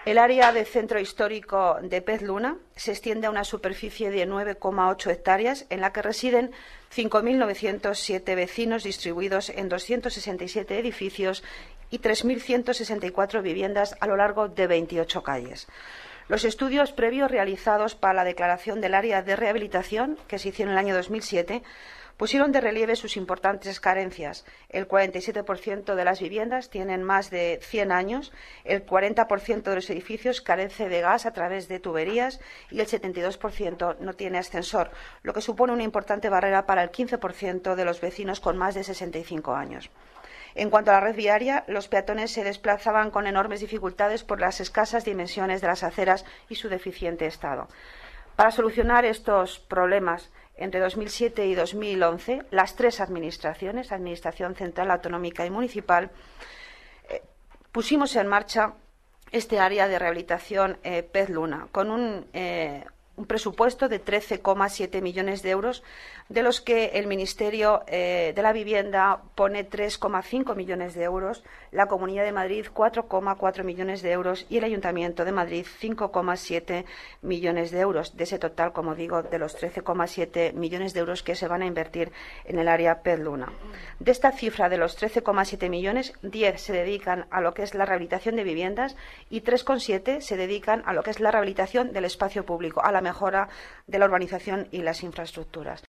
El área de centro histórico de Pez Luna se extiende a una superficie de 9,8 hectáreas en la que residen 5.907 vecinos distribuidos en 267 edificios y 3.164 viviendas a lo largo de 28 calles. Los estudios previos realizados para la declaración del área de rehabilitación, que se hicieron en el año 2007, pusieron de relieve sus importantes carencias. El 47% de las viviendas tienen más de 100 años, el 40% de los edificios carece de gas a través de tuberías y el 72% no tiene ascensor, lo que supone una importante barrera para el 15% de los vecinos con más de 65 años. En cuanto a la red viaria, los peatones se desplazaban con enormes dificultades por las escasas dimensiones de las aceras y su deficiente estado. Para solucionar estos problemas, entre 2007 y 2011, las tres administraciones, Administración Central, Autonómica y Municipal, pusimos en marcha este área de rehabilitación Pez Luna, con un presupuesto de 13,7 millones de euros, de los que el Ministerio de la Vivienda pone 3,5 millones de euros, la Comunidad de Madrid 4,4 millones de euros y el Ayuntamiento de Madrid 5,7 millones de euros. De ese total, como digo, de los 13,7 millones de euros que se van a invertir en el área Pez Luna. De esta cifra de los 13,7 millones, 10 se dedican a lo que es la rehabilitación de viviendas y 3,7 se dedican a lo que es la rehabilitación del espacio público, a la mejora de la urbanización y las infraestructuras.